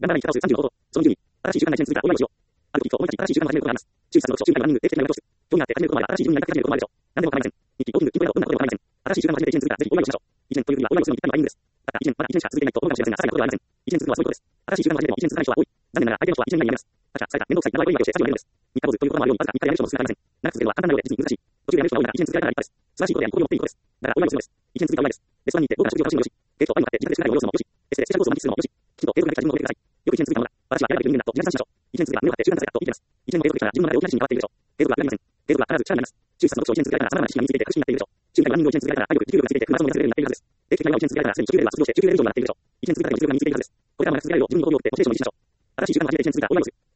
頑張らない結果を35度。その10に、新しい習慣が1年続くから、大いをしよう。ある時と思いがち、新しい習慣が始めることがあります。注意させると、週間ランニング、定期的な運動室。興味があって始めることまで、新しい順位になり始めることもあるでしょう。何でも構いません。日記、ウォーキング、筋トレなどどんなことでも構いません。新しい習慣が始めて1年続くから、ぜひ大いをしましょう。1年という国は大いをするのにぴったりのタイミングです。たった1年、まだ1年しか続いていないと思うかもしれませんが、さらにことではありません。1年続くのはそういうことです。新しい習慣が始めても1年続かない人は多い。残念ながら、相手の人は1年以内にやめます。他者、された、面倒くさい、長い追いかけをして作業をやめるのです。3日坊主ということもあるように、わずか3日でやめる人も少なくありません。長く続けるのは簡単なようで、実に難しい。途中でやめる人が多いなら、1年続けられたら立派です。素晴らしいことであり、誇りを持っていいことです。だから、大いをするのです。1年続けたら大いです。レストランに行って、どうか食事を楽しむもよし、デートと愛に向かって自宅でしないを要すのもよし、エステでスペシャルコースを満喫するのもよし、きちんと継続できた自分を持ってください。よく1年続けたものだ。私はやらなきゃいけないんだと自慢しましょう。1年続けば胸を張って習慣されたと言います。1年も継続できたら自分の中で大きな自信に変わっているでしょう。継続は裏切りません。継続は必ず力になります。注意させると1年続けられたら様々な知識が身についていて確信になっているでしょう。週間ランニングを1年続けられたら体力、持久力がついていてマラソンを目指せるようになっているはずです。定期的な運動を1年続けられたらすでに中級レベルは卒業して中級レベル以上になっているでしょう。1年続けただけの実力が身についているはずです。これからも長く続けられるよう自分にご褒美を持ってモチベーションを維持しましょう。新しい習慣が始めて1年続けたら大いをする。